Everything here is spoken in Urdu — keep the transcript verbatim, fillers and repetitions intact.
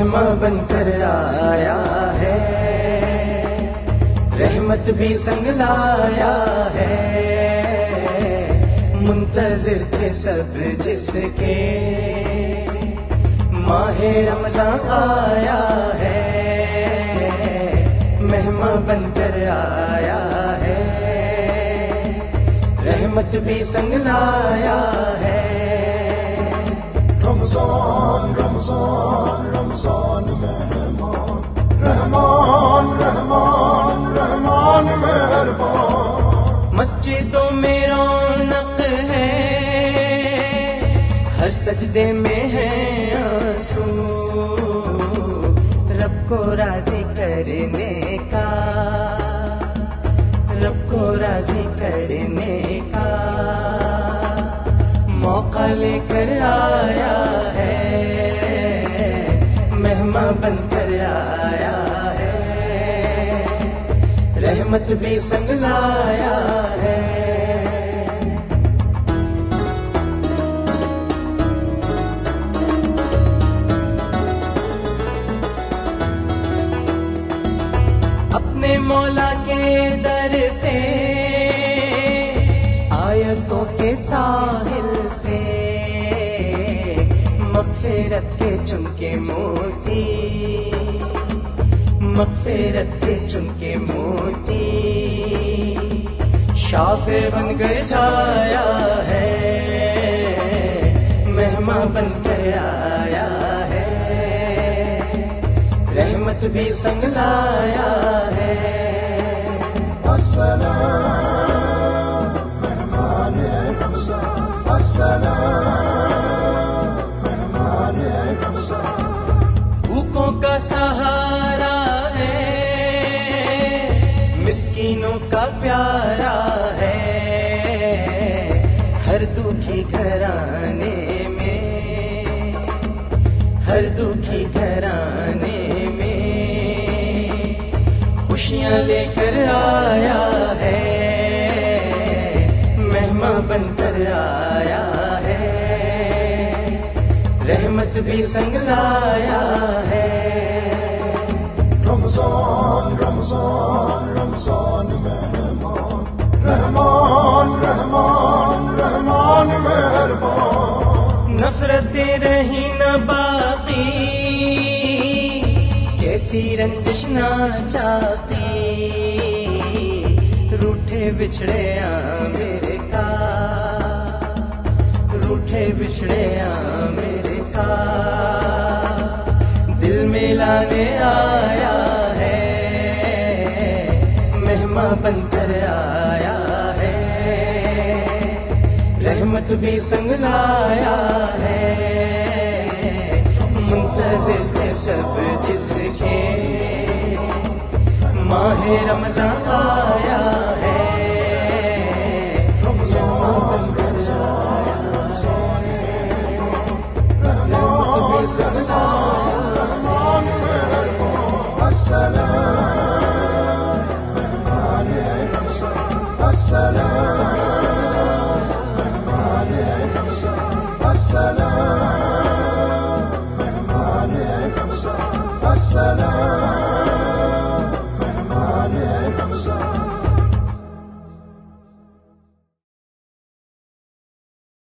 مہمان بن کر آیا ہے، رحمت بھی سنگ لایا ہے، منتظر تھے سب جس کے ماہ رمضان آیا ہے، مہمان بن کر آیا ہے، رحمت بھی سنگ لایا ہے۔ رمضان رمضان رمضان مہمان، رحمان رحمان رحمان مہربان، مسجدوں میں رونق ہے، ہر سجدے میں ہے آنسو، رب کو راضی کرنے کا، رب کو راضی کرنے کا موقع لے کر آیا ہے، مہمان بن کر آیا ہے، رحمت بھی سنگ لایا ہے۔ اپنے مولا کے در سے، آیتوں کے ساحل سے، مغفرت کے چمکے موتی، مغفرت کے چمکے موتی، شافع بن کر چھایا ہے، مہمان بن کر آیا ہے، رحمت بھی سنگ لایا ہے۔ السلام مہمان رمضان، السلام مہمان رمضان، بھوکوں کا سہارا ہے، مسکینوں کا پیارا ہے، ہر دکھی گھرانے میں، ہر دکھی گھرانے میں خوشیاں لے کر آیا ہے، مہمان بن کر آیا ہے، رحمت بھی سنگ لایا ہے۔ رمضان رمضان رمضان مہمان، رحمان رحمان رحمان مہربان، نفرتیں رہی نہ باقی، کیسی رنجش نہ چاہتی، روٹھے بچھڑے میرے کا، روٹھے بچھڑے میرے کا، دل میں لانے آیا ہے، مہمان بن کر آیا ہے، رحمت بھی سنگ لایا ہے، منتظر تھے سب جس کے ماہ رمضان آیا ہے، رمضان رمضان رمضان رحمت بھی سنگ لایا، رحمان مہربان، السلام مہمان رمضان، السلام مہمان رمضان، السلام مہمان رمضان، السلام